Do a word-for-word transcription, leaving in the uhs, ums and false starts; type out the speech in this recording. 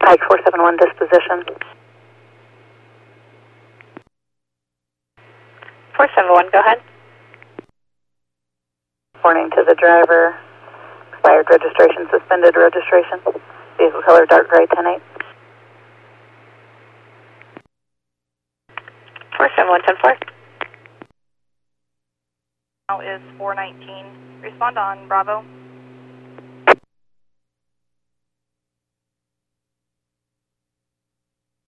Pike four seven one disposition. four seven one, go ahead. Warning to the driver, expired registration, suspended registration. Vehicle color dark gray, ten eight. four seven one, ten four. Now is four nineteen. Respond on Bravo.